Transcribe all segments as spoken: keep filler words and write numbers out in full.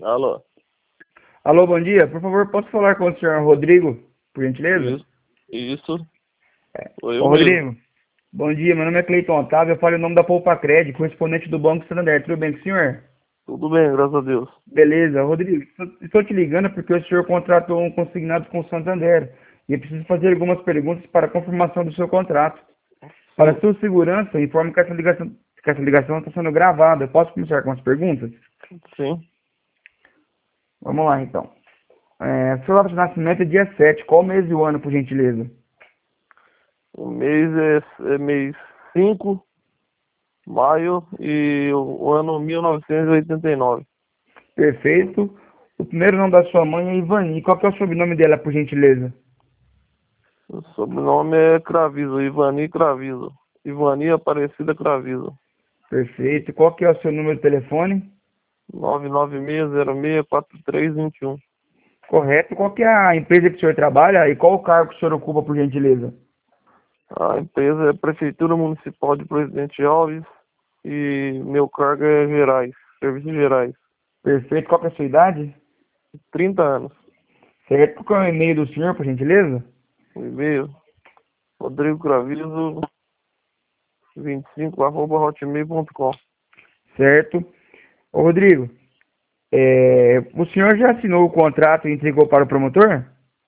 Alô? Alô, bom dia. Por favor, posso falar com o senhor Rodrigo, por gentileza? Isso. Isso. É. Foi eu Ô, mesmo. Rodrigo, bom dia. Meu nome é Cleiton Otávio. Eu falo em nome da Poupa Cred, correspondente do Banco Santander. Tudo bem com o senhor? Tudo bem, graças a Deus. Beleza. Rodrigo, estou estou te ligando porque o senhor contratou um consignado com o Santander. E eu preciso fazer algumas perguntas para a confirmação do seu contrato. Para Sim, sua segurança, informe que essa ligação, que essa ligação está sendo gravada. Eu posso começar com as perguntas? sim. Vamos lá, então. É, seu data de nascimento é dia sete. Qual mês e o ano, por gentileza? O mês é, é mês cinco, maio, e o, o ano mil novecentos e oitenta e nove. Perfeito. O primeiro nome da sua mãe é Ivani. Qual que é o sobrenome dela, por gentileza? O sobrenome é Cravizo, Ivani Cravizo. Ivani Aparecida Cravizo. Perfeito. Qual que é o seu número de telefone? nove nove seis zero seis quatro três dois um. Correto. Qual que é a empresa que o senhor trabalha e qual o cargo que o senhor ocupa, por gentileza? A empresa é Prefeitura Municipal de Presidente Alves e meu cargo é Gerais, Serviços Gerais. Perfeito. Qual que é a sua idade? trinta anos. Certo. Qual é o e-mail do senhor, por gentileza? O e-mail, Rodrigo Cravizo, vinte e cinco, arroba hotmail ponto com. Certo. Ô, Rodrigo, é, o senhor já assinou o contrato e entregou para o promotor?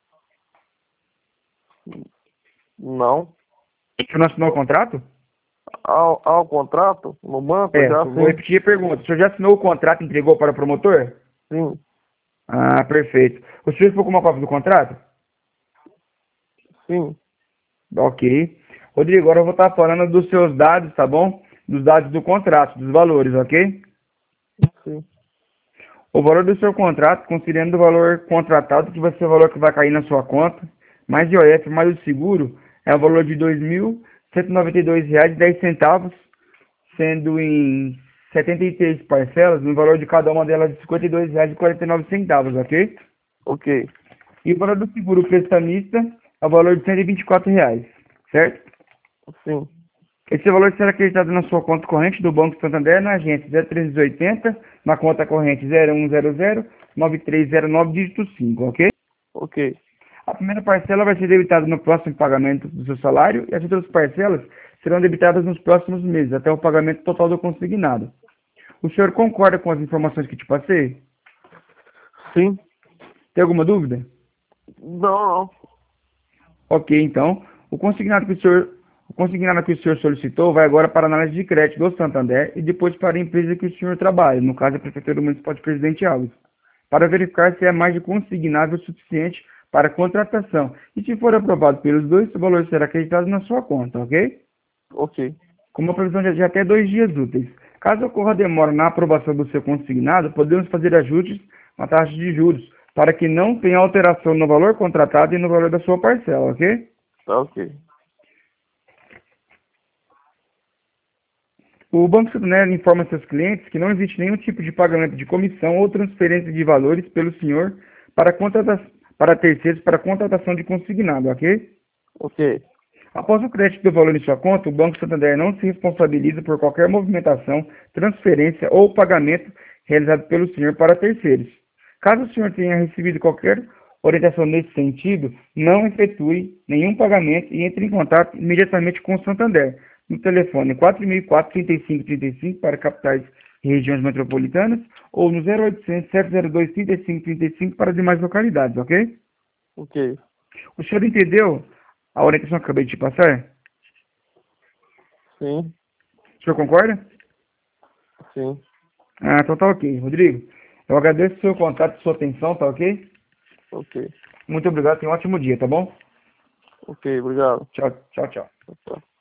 Não. O senhor não assinou o contrato? Ao, ao contrato, no banco, É, já vou sim. repetir a pergunta. O senhor já assinou o contrato e entregou para o promotor? Sim, Ah, perfeito. O senhor ficou com uma cópia do contrato? sim, Ok. Rodrigo, agora eu vou estar falando dos seus dados, tá bom? Dos dados do contrato, dos valores, ok? sim. O valor do seu contrato, considerando o valor contratado, que vai ser o valor que vai cair na sua conta, mais I O F, mais o seguro, é o valor de dois mil cento e noventa e dois reais e dez centavos, sendo em setenta e três parcelas, no valor de cada uma delas de cinquenta e dois reais e quarenta e nove centavos, ok? Ok, E o valor do seguro prestamista é o valor de cento e vinte e quatro reais, certo? sim. Esse valor será acreditado na sua conta corrente do Banco Santander na agência zero trezentos e oitenta, na conta corrente zero um zero zero nove três zero nove, dígito cinco, ok? Ok, A primeira parcela vai ser debitada no próximo pagamento do seu salário e as outras parcelas serão debitadas nos próximos meses, até o pagamento total do consignado. O senhor concorda com as informações que te passei? sim. Tem alguma dúvida? Não, não. Ok, então, o consignado que o senhor, o consignado que o senhor solicitou vai agora para a análise de crédito do Santander e depois para a empresa que o senhor trabalha, no caso a Prefeitura Municipal de Presidente Alves, para verificar se é mais de consignável suficiente para a contratação. E se for aprovado pelos dois, o valor será acreditado na sua conta, ok? Ok, Com uma previsão de de até dois dias úteis. Caso ocorra demora na aprovação do seu consignado, podemos fazer ajustes na taxa de juros, para que não tenha alteração no valor contratado e no valor da sua parcela, ok? tá ok. O Banco Santander informa seus clientes que não existe nenhum tipo de pagamento de comissão ou transferência de valores pelo senhor para, contrata para terceiros para contratação de consignado, ok? Ok, Após o crédito do valor em sua conta, o Banco Santander não se responsabiliza por qualquer movimentação, transferência ou pagamento realizado pelo senhor para terceiros. Caso o senhor tenha recebido qualquer orientação nesse sentido, não efetue nenhum pagamento e entre em contato imediatamente com o Santander, no telefone quatro mil e quatro, trinta e cinco trinta e cinco para capitais e regiões metropolitanas ou no zero oitocentos, sete zero dois, trinta e cinco trinta e cinco para demais localidades, ok? ok. O senhor entendeu a orientação que eu acabei de te passar? Sim, O senhor concorda? sim. Ah, então tá ok. Rodrigo, eu agradeço o seu contato e sua atenção, tá ok? Ok, Muito obrigado, tenha um ótimo dia, tá bom? ok, obrigado. Tchau, tchau, tchau. Tchau.